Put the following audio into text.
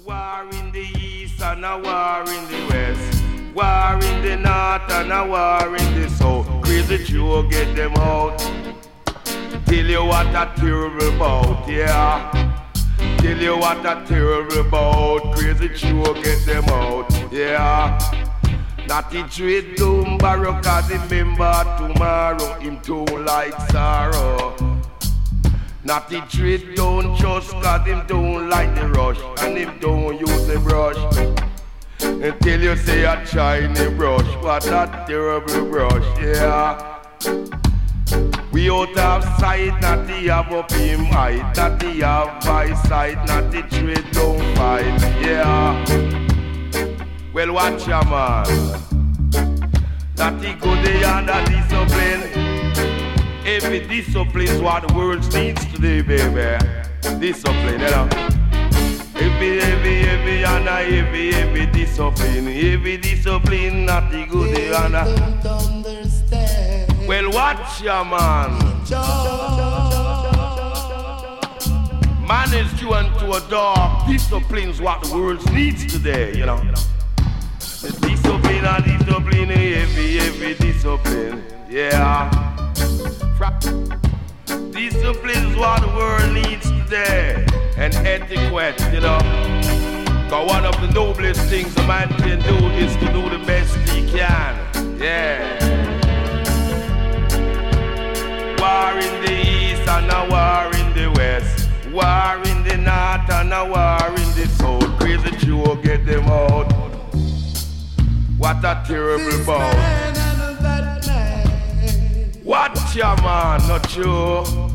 War in the east and a war in the west. War in the north and a war in the south. Crazy Joe, get them out. Tell you what a terrible bout, yeah. Tell you what a terrible bout. Crazy Joe, get them out, yeah. Not the dread doom barrow, cause remember tomorrow him too like sorrow. Not the dread don't trust, cause him don't like the rush, and him don't use the brush. Until you say a shiny brush, what a terrible brush, yeah. We out of sight, not the have up him height, not the have by sight, not the dread don't fight, yeah. Well, watch ya, man. That the good and the discipline. Every discipline is what the world needs today, baby. Discipline, you know. Every and every discipline. Every discipline, not the good and the... Well, watch ya, man. Man is due unto a dog. Discipline is what the world needs today, you know. Discipline and discipline, every discipline, yeah. Discipline is what the world needs today, and etiquette, you know. Cause one of the noblest things a man can do is to do the best he can, yeah. War in the east and a war in the west. War in the north and a war in the south. Crazy Joe, get them out. What a terrible bout. Watch ya, man, not you.